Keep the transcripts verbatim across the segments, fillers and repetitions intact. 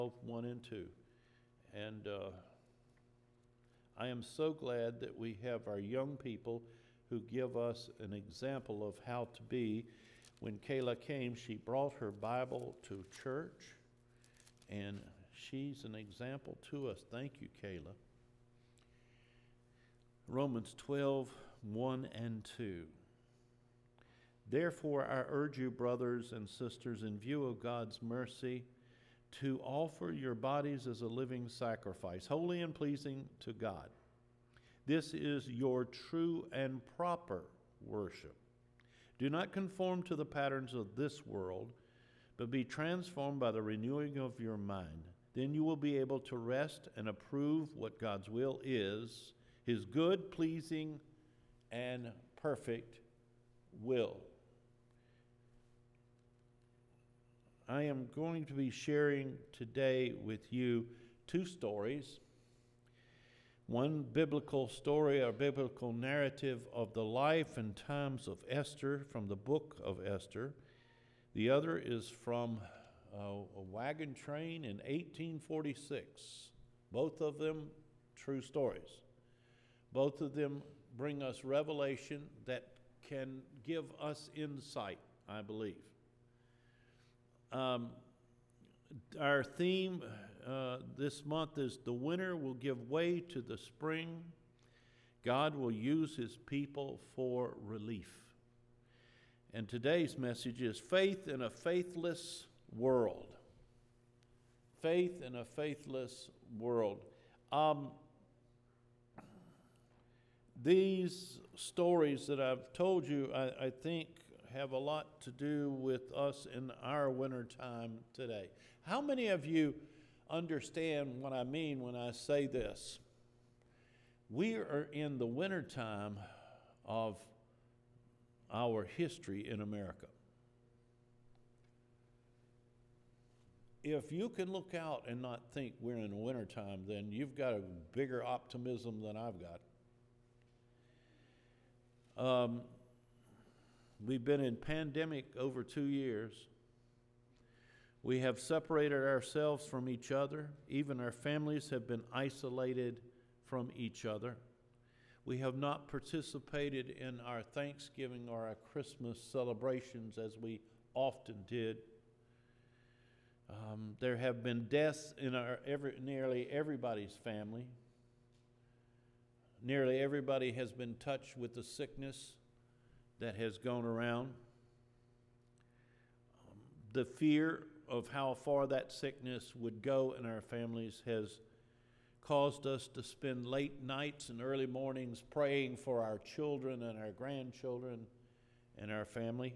one and two. And uh, I am so glad that we have our young people who give us an example of how to be. When Kayla came, she brought her Bible to church, and she's an example to us. Thank you, Kayla. Romans twelve, one and two. Therefore, I urge you, brothers and sisters, in view of God's mercy, to offer your bodies as a living sacrifice, holy and pleasing to God. This is your true and proper worship. Do not conform to the patterns of this world, but be transformed by the renewing of your mind. Then you will be able to rest and approve what God's will is, his good, pleasing, and perfect will. I am going to be sharing today with you two stories. One biblical story or biblical narrative of the life and times of Esther from the book of Esther. The other is from uh, a wagon train in eighteen forty-six. Both of them true stories. Both of them bring us revelation that can give us insight, I believe. Um, our theme uh, this month is the winter will give way to the spring. God will use his people for relief. And today's message is faith in a faithless world. Faith in a faithless world. Um, these stories that I've told you, I, I think, have a lot to do with us in our winter time today. How many of you understand what I mean when I say this? We are in the winter time of our history in America. If you can look out and not think we're in the winter time, then you've got a bigger optimism than I've got. Um, We've been in pandemic over two years. We have separated ourselves from each other. Even our families have been isolated from each other. We have not participated in our Thanksgiving or our Christmas celebrations as we often did. Um, there have been deaths in our every, nearly everybody's family. Nearly everybody has been touched with the sickness that has gone around. Um, the fear of how far that sickness would go in our families has caused us to spend late nights and early mornings praying for our children and our grandchildren and our family.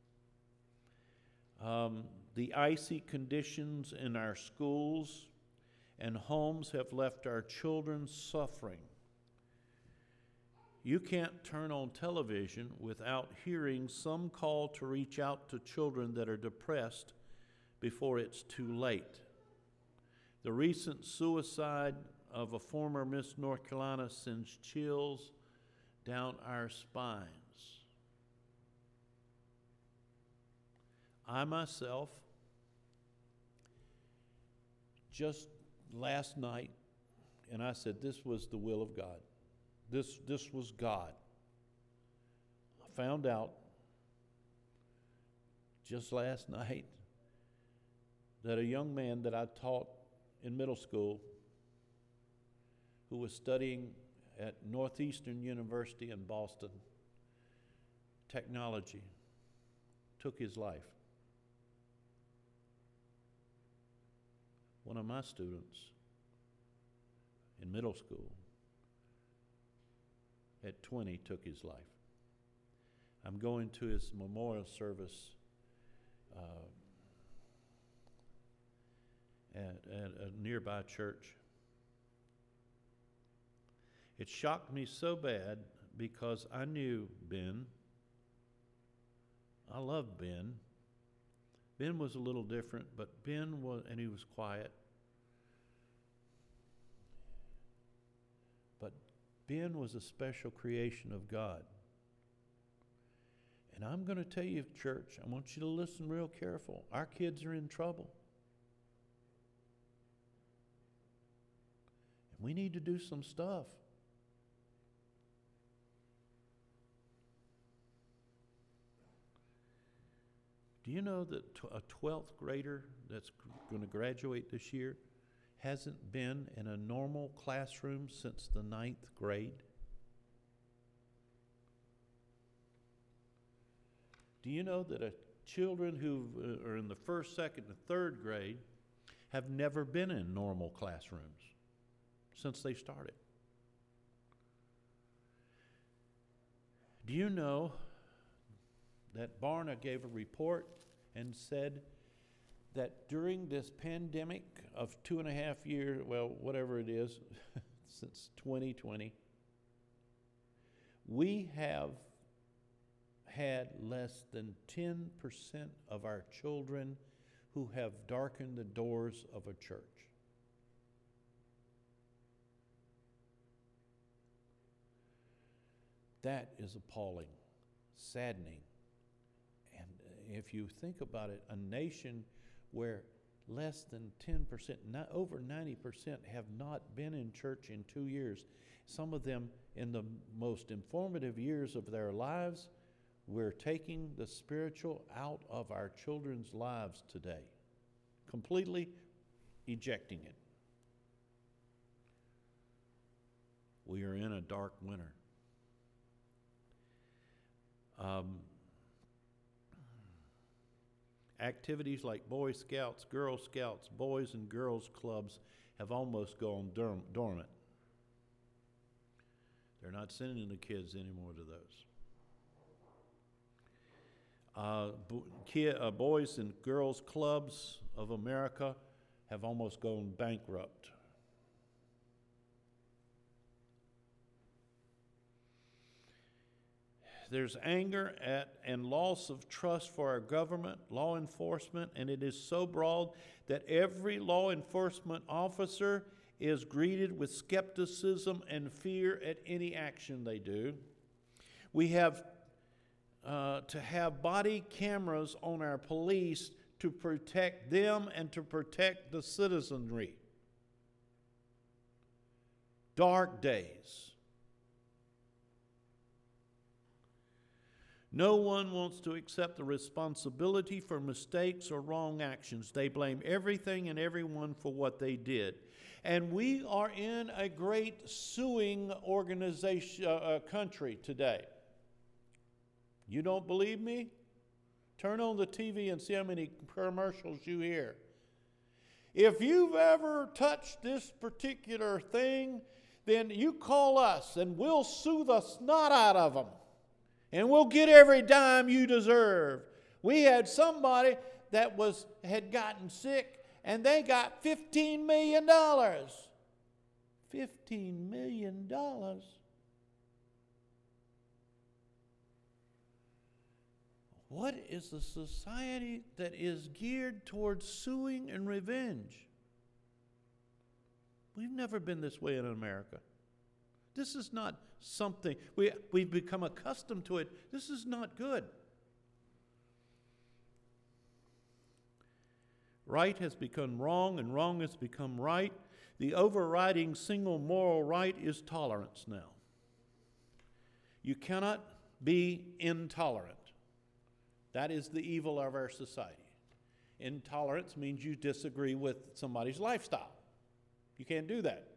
Um, the icy conditions in our schools and homes have left our children suffering. You can't turn on television without hearing some call to reach out to children that are depressed before it's too late. The recent suicide of a former Miss North Carolina sends chills down our spines. I myself, just last night, and I said this was the will of God. This, this was God. I found out just last night that a young man that I taught in middle school who was studying at Northeastern University in Boston, technology, took his life. One of my students in middle school at twenty took his life. I'm going to his memorial service uh, at, at a nearby church. It shocked me so bad because I knew Ben. I loved Ben. Ben was a little different, but Ben was, and he was quiet. But Ben was a special creation of God. And I'm going to tell you, church, I want you to listen real careful. Our kids are in trouble. We need to do some stuff. Do you know that a twelfth grader that's going to graduate this year hasn't been in a normal classroom since the ninth grade? Do you know that a children who are in the first, second, and third grade have never been in normal classrooms since they started? Do you know that Barna gave a report and said that during this pandemic of two and a half years, well, whatever it is, since twenty twenty, we have had less than ten percent of our children who have darkened the doors of a church. That is appalling, saddening. And if you think about it, a nation where less than ten percent, not over ninety percent have not been in church in two years, some of them in the most informative years of their lives, we're taking the spiritual out of our children's lives today, completely ejecting it. We are in a dark winter. Um, activities like Boy Scouts, Girl Scouts, Boys and Girls Clubs have almost gone dorm- dormant. They're not sending the kids anymore to those. Uh, bo- kid, uh, Boys and Girls Clubs of America have almost gone bankrupt. There's anger at and loss of trust for our government, law enforcement, and it is so broad that every law enforcement officer is greeted with skepticism and fear at any action they do. We have uh, to have body cameras on our police to protect them and to protect the citizenry. Dark days. No one wants to accept the responsibility for mistakes or wrong actions. They blame everything and everyone for what they did. And we are in a great suing organization, uh, uh, country today. You don't believe me? Turn on the T V and see how many commercials you hear. If you've ever touched this particular thing, then you call us and we'll sue the snot out of them. And we'll get every dime you deserve. We had somebody that was had gotten sick, and they got fifteen million dollars. fifteen million dollars. What is a society that is geared towards suing and revenge? We've never been this way in America. This is not something, we, we've become accustomed to it. This is not good. Right has become wrong, and wrong has become right. The overriding single moral right is tolerance now. You cannot be intolerant. That is the evil of our society. Intolerance means you disagree with somebody's lifestyle. You can't do that.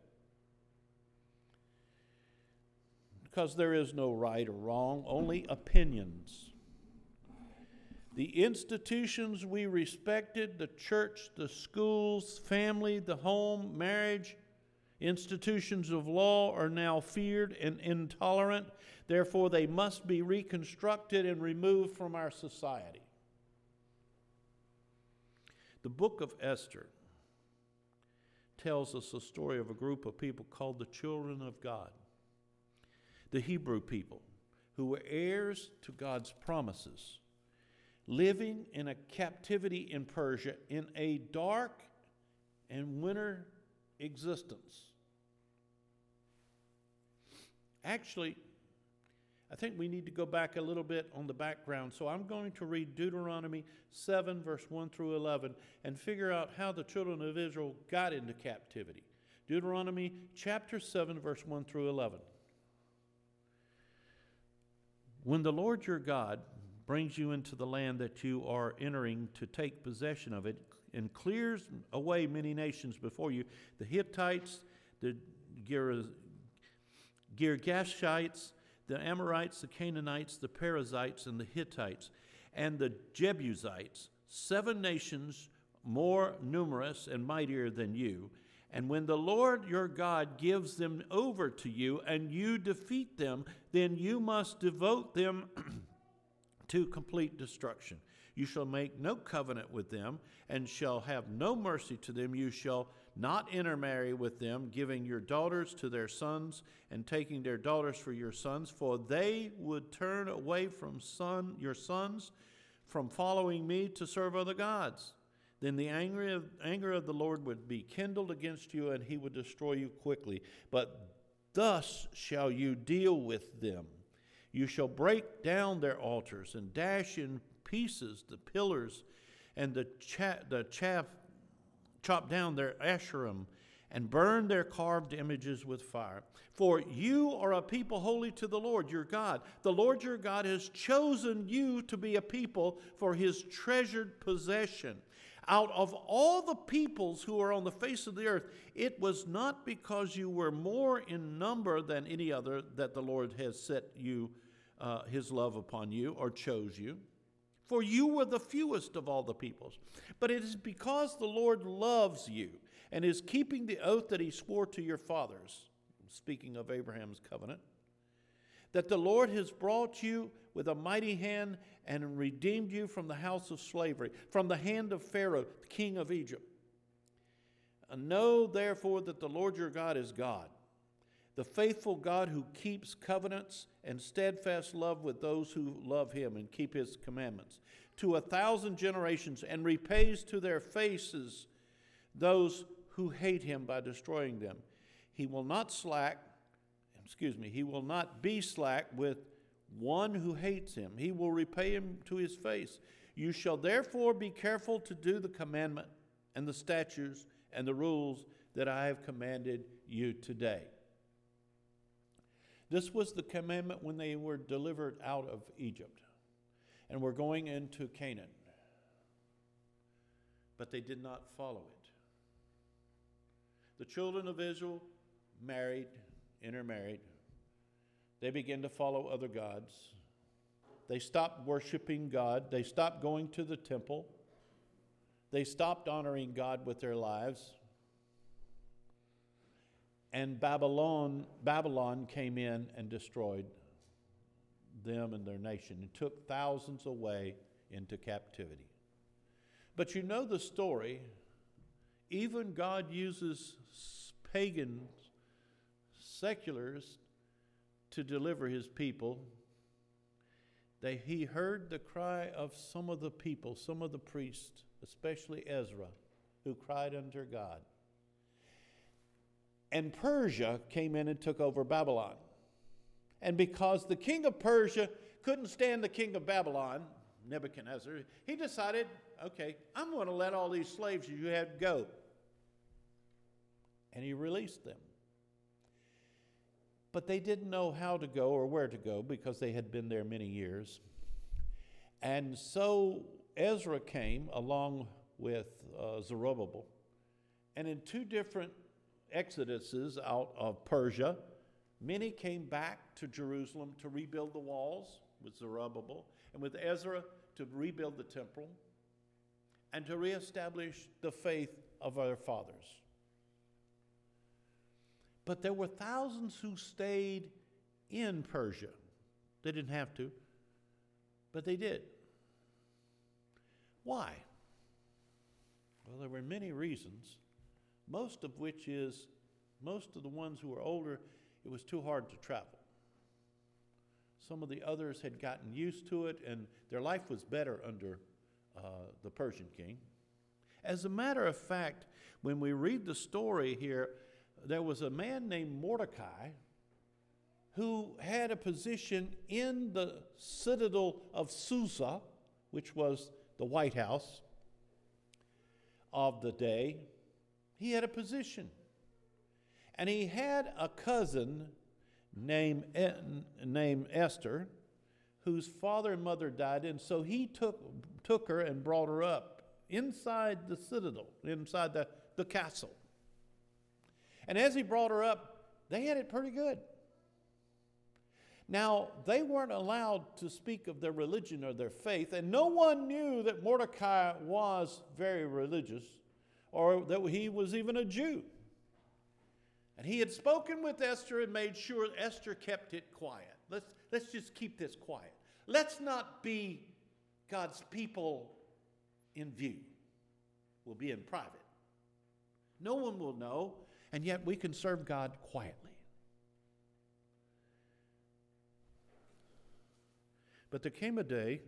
Because there is no right or wrong, only opinions. The institutions we respected, the church, the schools, family, the home, marriage, institutions of law are now feared and intolerant. Therefore, they must be reconstructed and removed from our society. The book of Esther tells us the story of a group of people called the children of God. The Hebrew people, who were heirs to God's promises, living in a captivity in Persia in a dark and winter existence. Actually, I think we need to go back a little bit on the background. So I'm going to read Deuteronomy seven, verse one through eleven, and figure out how the children of Israel got into captivity. Deuteronomy chapter seven, verse one through eleven. When the Lord your God brings you into the land that you are entering to take possession of it, and clears away many nations before you, the Hittites, the Gir- Girgashites, the Amorites, the Canaanites, the Perizzites, and the Hittites, and the Jebusites, seven nations more numerous and mightier than you. And when the Lord your God gives them over to you, and you defeat them, then you must devote them to complete destruction. You shall make no covenant with them, and shall have no mercy to them. You shall not intermarry with them, giving your daughters to their sons, and taking their daughters for your sons, for they would turn away from son your sons from following me to serve other gods. Then the anger of, anger of the Lord would be kindled against you, and he would destroy you quickly. But thus shall you deal with them. You shall break down their altars, and dash in pieces the pillars, and the, cha- the chaff, chop down their asherim, and burn their carved images with fire. For you are a people holy to the Lord your God. The Lord your God has chosen you to be a people for his treasured possession. Out of all the peoples who are on the face of the earth, it was not because you were more in number than any other that the Lord has set you uh, his love upon you, or chose you. For you were the fewest of all the peoples. But it is because the Lord loves you, and is keeping the oath that he swore to your fathers, speaking of Abraham's covenant, that the Lord has brought you with a mighty hand and redeemed you from the house of slavery, from the hand of Pharaoh, king of Egypt. And know therefore that the Lord your God is God, the faithful God who keeps covenants and steadfast love with those who love him and keep his commandments, to a thousand generations, and repays to their faces those who hate him by destroying them. He will not slack, excuse me, he will not be slack with one who hates him. He will repay him to his face. You shall therefore be careful to do the commandment and the statutes and the rules that I have commanded you today. This was the commandment when they were delivered out of Egypt and were going into Canaan. But they did not follow it. The children of Israel married, intermarried. They began to follow other gods. They stopped worshiping God. They stopped going to the temple. They stopped honoring God with their lives. And Babylon, Babylon came in and destroyed them and their nation and took thousands away into captivity. But you know the story. Even God uses pagans, seculars, to deliver his people. They, he heard the cry of some of the people, some of the priests, especially Ezra, who cried unto God. And Persia came in and took over Babylon. And because the king of Persia couldn't stand the king of Babylon, Nebuchadnezzar, he decided, okay, I'm going to let all these slaves you had go. And he released them. But they didn't know how to go or where to go because they had been there many years. And so Ezra came along with uh, Zerubbabel. And in two different exoduses out of Persia, many came back to Jerusalem to rebuild the walls with Zerubbabel, and with Ezra to rebuild the temple and to reestablish the faith of our fathers. But there were thousands who stayed in Persia. They didn't have to, but they did. Why? Well, there were many reasons, most of which is most of the ones who were older, it was too hard to travel. Some of the others had gotten used to it, and their life was better under uh, the Persian king. As a matter of fact, when we read the story here, there was a man named Mordecai who had a position in the citadel of Susa, which was the White House of the day. He had a position. And he had a cousin named, named Esther, whose father and mother died, and so he took, took her and brought her up inside the citadel, inside the, the castle. And as he brought her up, they had it pretty good. Now, they weren't allowed to speak of their religion or their faith, and no one knew that Mordecai was very religious or that he was even a Jew. And he had spoken with Esther and made sure Esther kept it quiet. Let's, let's just keep this quiet. Let's not be God's people in view. We'll be in private. No one will know, and yet we can serve God quietly. But there came a day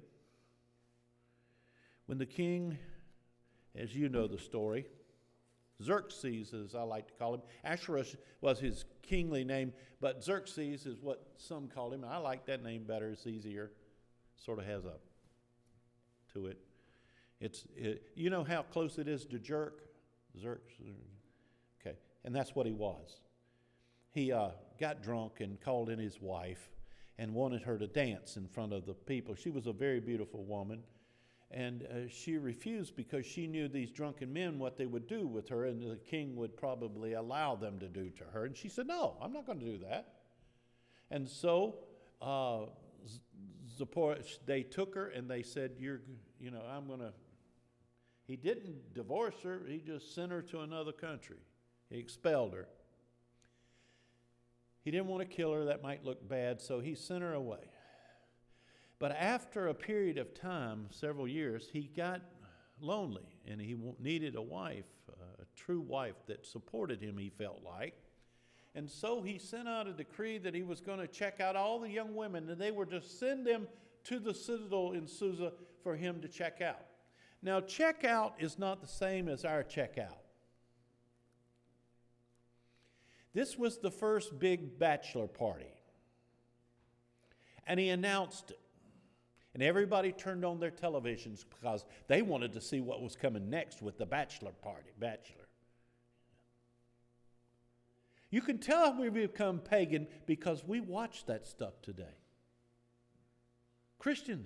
when the king, as you know the story, Xerxes, as I like to call him. Ahasuerus was his kingly name, but Xerxes is what some call him. I like that name better. It's easier. Sort of has a to it. It's it, you know how close it is to jerk? Xerxes. Okay, and that's what he was. He uh, got drunk and called in his wife and wanted her to dance in front of the people. She was a very beautiful woman. And uh, she refused because she knew these drunken men, what they would do with her, and the king would probably allow them to do to her. And she said, no, I'm not going to do that. And so uh, Zipporah, they took her and they said, you're, you know, I'm going to, he didn't divorce her, he just sent her to another country. He expelled her. He didn't want to kill her, that might look bad, so he sent her away. But after a period of time, several years, he got lonely and he needed a wife, a true wife that supported him, he felt like. And so he sent out a decree that he was going to check out all the young women, and they were to send them to the citadel in Susa for him to check out. Now, check out is not the same as our check out. This was the first big bachelor party. And he announced it. And everybody turned on their televisions because they wanted to see what was coming next with the bachelor party, bachelor. You can tell we've become pagan because we watch that stuff today. Christians.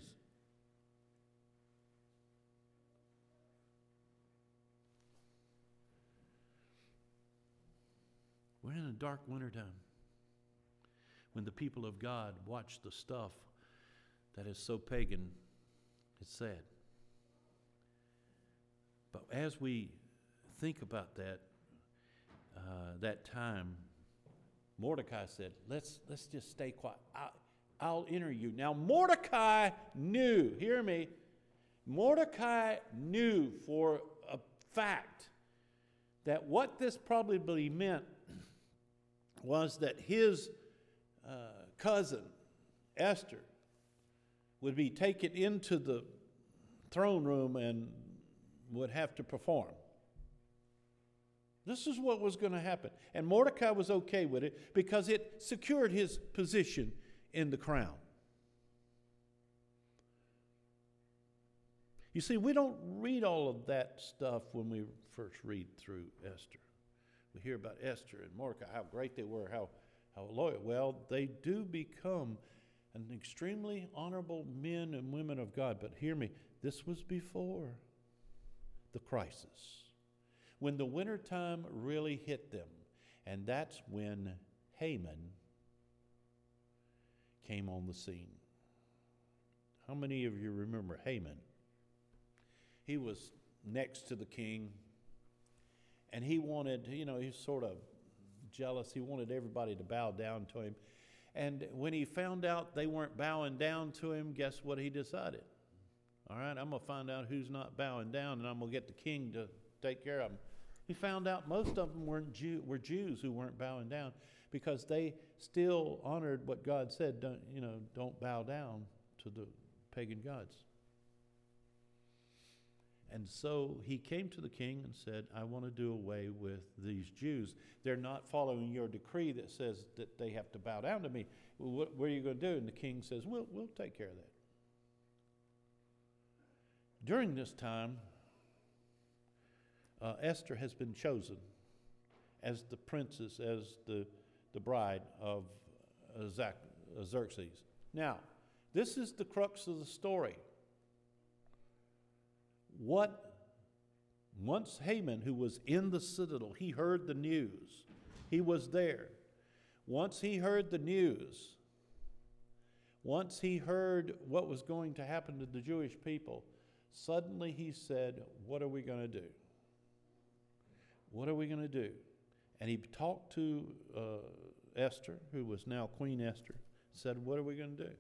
We're in a dark winter time when the people of God watch the stuff that is so pagan, it's sad. But as we think about that, uh, that time, Mordecai said, let's, let's just stay quiet. I'll, I'll enter you. Now, Mordecai knew, hear me, Mordecai knew for a fact that what this probably meant was that his uh, cousin, Esther, would be taken into the throne room and would have to perform. This is what was going to happen. And Mordecai was okay with it because it secured his position in the crown. You see, we don't read all of that stuff when we first read through Esther. We hear about Esther and Mordecai, how great they were, how, how loyal. Well, they do become an extremely honorable men and women of God. But hear me, this was before the crisis, when the wintertime really hit them. And that's when Haman came on the scene. How many of you remember Haman? He was next to the king, and he wanted, you know, he's sort of jealous. He wanted everybody to bow down to him. And when he found out they weren't bowing down to him, guess what he decided? All right, I'm going to find out who's not bowing down, and I'm going to get the king to take care of them. He found out most of them weren't Jew, were Jews who weren't bowing down because they still honored what God said, don't, you know, don't bow down to the pagan gods. And so he came to the king and said, I want to do away with these Jews. They're not following your decree that says that they have to bow down to me. Well, what, what are you going to do? And the king says, we'll, we'll take care of that. During this time, uh, Esther has been chosen as the princess, as the, the bride of uh, Zac- uh, Xerxes. Now, this is the crux of the story. What, once Haman, who was in the citadel, he heard the news. He was there. Once he heard the news, once he heard what was going to happen to the Jewish people, suddenly he said, what are we going to do? What are we going to do? And he talked to uh, Esther, who was now Queen Esther, said, what are we going to do?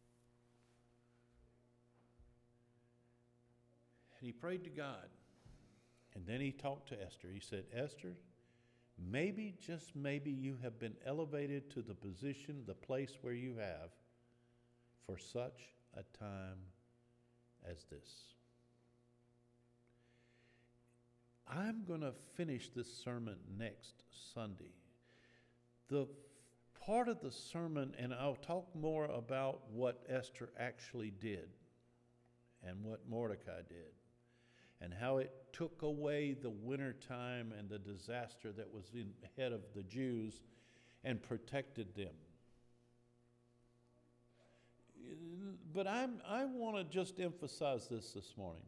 And he prayed to God. And then he talked to Esther. He said, Esther, maybe, just maybe, you have been elevated to the position, the place where you have for such a time as this. I'm going to finish this sermon next Sunday. The part of the sermon, and I'll talk more about what Esther actually did and what Mordecai did, and how it took away the winter time and the disaster that was in ahead of the Jews and protected them. But I'm, I want to just emphasize this this morning.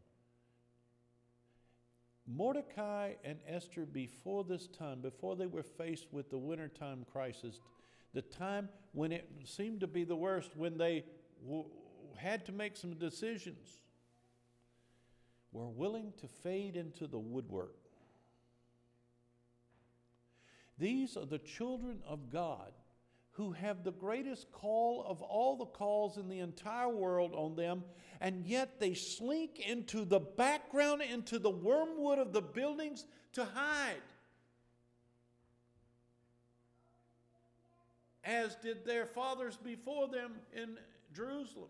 Mordecai and Esther, before this time, before they were faced with the wintertime crisis, the time when it seemed to be the worst, when they w- had to make some decisions, were willing to fade into the woodwork. These are the children of God who have the greatest call of all the calls in the entire world on them, and yet they slink into the background, into the wormwood of the buildings to hide, as did their fathers before them in Jerusalem.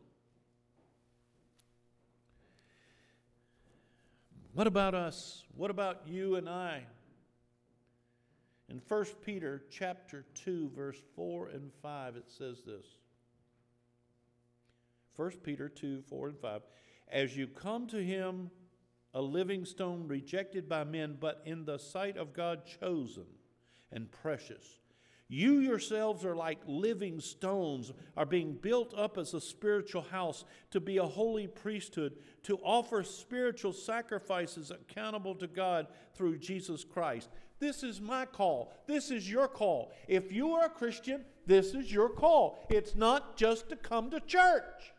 What about us? What about you and I? In First Peter chapter two, verse four and five, it says this. First Peter two, four and five. As you come to him, a living stone rejected by men, but in the sight of God chosen and precious. You yourselves are like living stones, are being built up as a spiritual house to be a holy priesthood, to offer spiritual sacrifices accountable to God through Jesus Christ. This is my call. This is your call. If you are a Christian, this is your call. It's not just to come to church.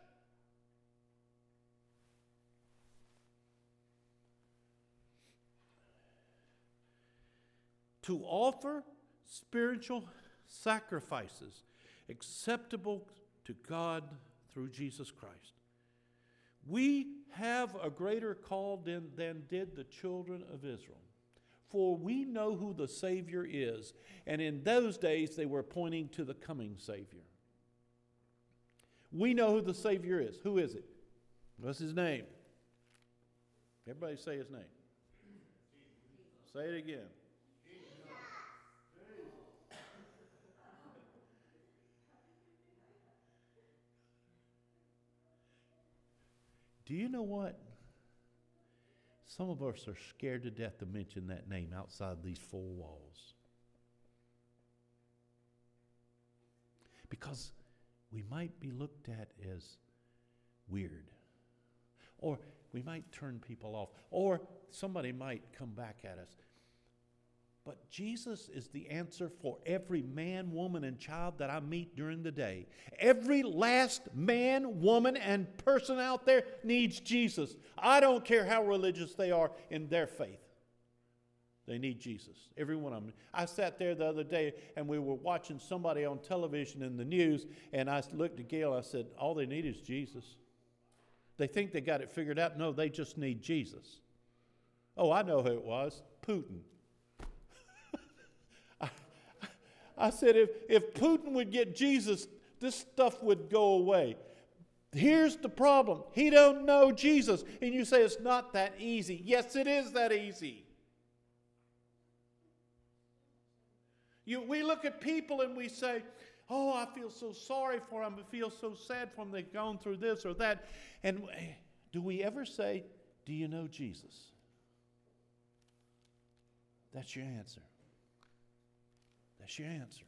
To offer spiritual sacrifices acceptable to God through Jesus Christ. We have a greater call than, than did the children of Israel. For we know who the Savior is. And in those days, they were pointing to the coming Savior. We know who the Savior is. Who is it? What's his name? Everybody say his name. Say it again. Do you know what? Some of us are scared to death to mention that name outside these four walls. Because we might be looked at as weird. Or we might turn people off. Or somebody might come back at us. But Jesus is the answer for every man, woman, and child that I meet during the day. Every last man, woman, and person out there needs Jesus. I don't care how religious they are in their faith. They need Jesus. Every one of them. I sat there the other day and we were watching somebody on television in the news, and I looked at Gail. I said, all they need is Jesus. They think they got it figured out. No, they just need Jesus. Oh, I know who it was. Putin. I said, if, if Putin would get Jesus, this stuff would go away. Here's the problem. He don't know Jesus. And you say it's not that easy. Yes, it is that easy. You, we look at people and we say, oh, I feel so sorry for them. I feel so sad for them. They've gone through this or that. And do we ever say, do you know Jesus? That's your answer. That's your answer.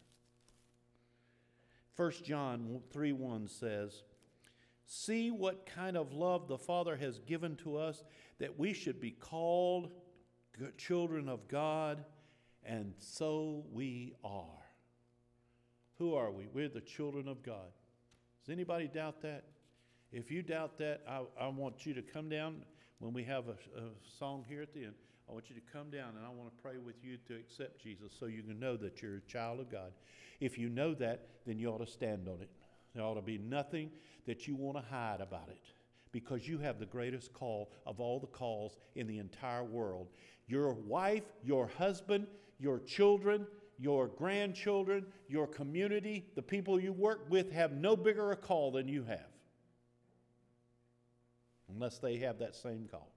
First John three one says, see what kind of love the Father has given to us, that we should be called good children of God, and so we are. Who are we? We're the children of God. Does anybody doubt that? If you doubt that, I, I want you to come down when we have a, a song here at the end. I want you to come down, and I want to pray with you to accept Jesus so you can know that you're a child of God. If you know that, then you ought to stand on it. There ought to be nothing that you want to hide about it, because you have the greatest call of all the calls in the entire world. Your wife, your husband, your children, your grandchildren, your community, the people you work with have no bigger a call than you have, unless they have that same call.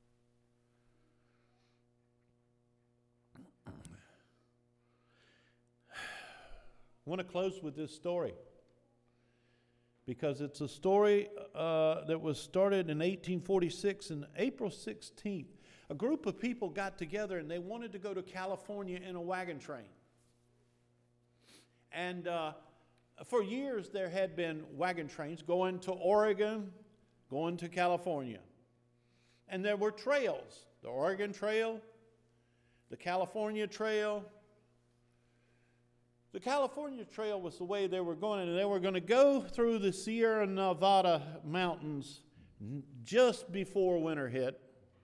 I want to close with this story, because it's a story uh, that was started in eighteen forty-six. And April sixteenth, a group of people got together and they wanted to go to California in a wagon train. And uh, for years there had been wagon trains going to Oregon, going to California. And there were trails, the Oregon Trail, the California Trail. The California Trail was the way they were going, and they were going to go through the Sierra Nevada mountains just before winter hit.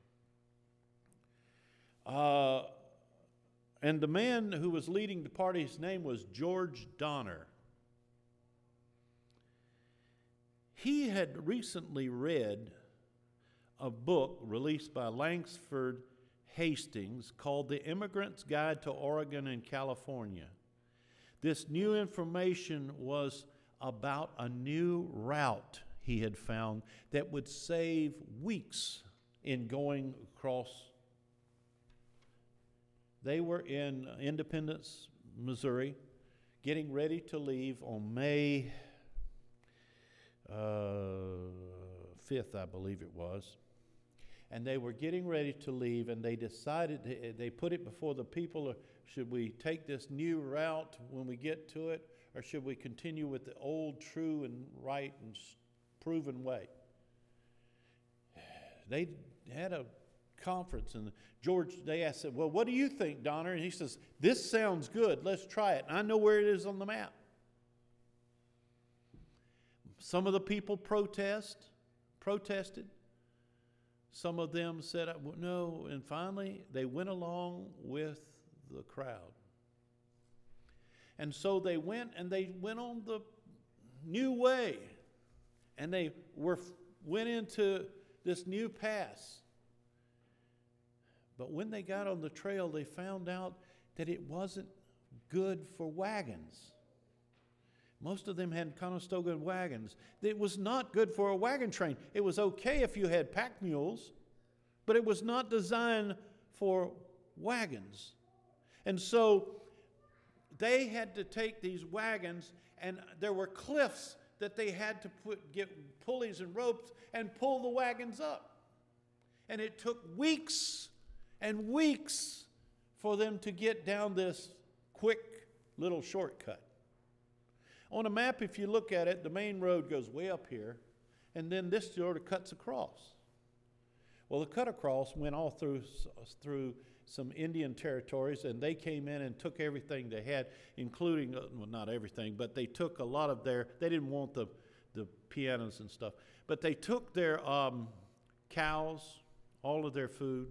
Uh, and the man who was leading the party, his name was George Donner. He had recently read a book released by Langsford Hastings called The Immigrant's Guide to Oregon and California. This new information was about a new route he had found that would save weeks in going across. They were in Independence, Missouri, getting ready to leave on May uh, fifth, I believe it was. And they were getting ready to leave, and they decided, to, they put it before the people, should we take this new route when we get to it, or should we continue with the old, true, and right, and proven way? They had a conference, and George, they asked, well, what do you think, Donner? And he says, this sounds good, let's try it. And I know where it is on the map. Some of the people protest, protested. Some of them said, no, and finally they went along with the crowd. And so they went, and they went on the new way, and they were went into this new pass. But when they got on the trail, they found out that it wasn't good for wagons. Most of them had Conestoga wagons. It was not good for a wagon train. It was okay if you had pack mules, but it was not designed for wagons. And so they had to take these wagons, and there were cliffs that they had to put get pulleys and ropes and pull the wagons up. And it took weeks and weeks for them to get down this quick little shortcut. On a map, if you look at it, the main road goes way up here, and then this sort of cuts across. Well, the cut across went all through through some Indian territories, and they came in and took everything they had, including, well, not everything, but they took a lot of their, they didn't want the, the pianos and stuff, but they took their um, cows, all of their food.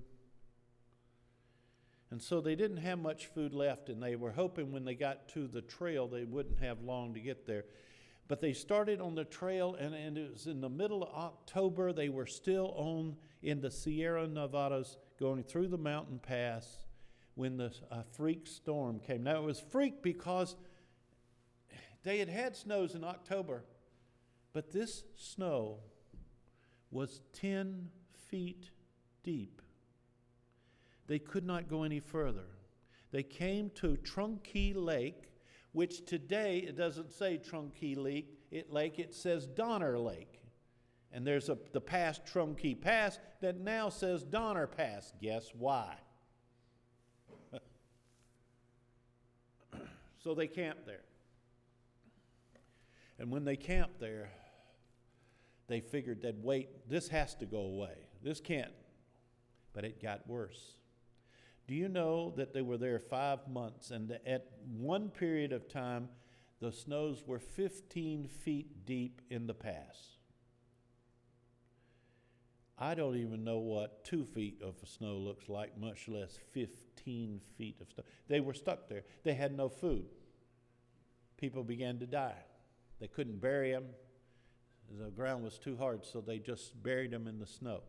And so they didn't have much food left, and they were hoping when they got to the trail they wouldn't have long to get there. But they started on the trail, and, and it was in the middle of October. They were still on in the Sierra Nevadas, going through the mountain pass, when the uh, freak storm came. Now, it was freak because they had had snows in October, but this snow was ten feet deep. They could not go any further. They came to Trunkee Lake, which today, it doesn't say Trunkee Lake, it, lake, it says Donner Lake. And there's a, the past Trunkee Pass that now says Donner Pass. Guess why? So they camped there. And when they camped there, they figured that, wait, this has to go away. This can't. But it got worse. Do you know that they were there five months, and at one period of time, the snows were fifteen feet deep in the pass? I don't even know what two feet of snow looks like, much less fifteen feet of snow. They were stuck there. They had no food. People began to die. They couldn't bury them. The ground was too hard, so they just buried them in the snow.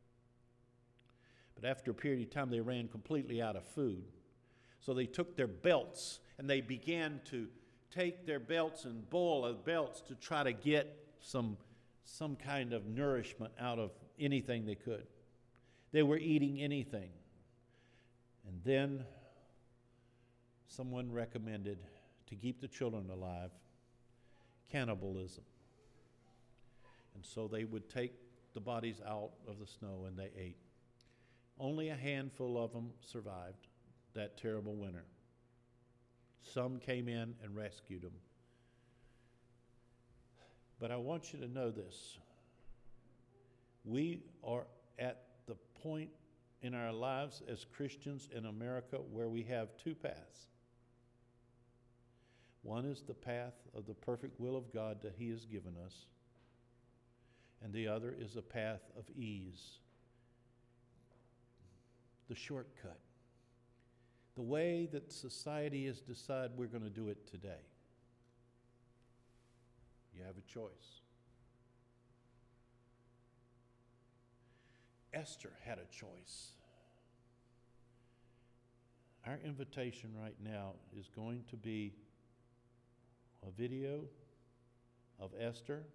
But after a period of time, they ran completely out of food. So they took their belts, and they began to take their belts and boil the belts to try to get some, some kind of nourishment out of anything they could. They were eating anything. And then someone recommended, to keep the children alive, cannibalism. And so they would take the bodies out of the snow and they ate. Only a handful of them survived that terrible winter. Some came in and rescued them. But I want you to know this. We are at the point in our lives as Christians in America where we have two paths. One is the path of the perfect will of God that He has given us, and the other is a path of ease, the shortcut, the way that society has decided we're going to do it today. You have a choice. Esther had a choice. Our invitation right now is going to be a video of Esther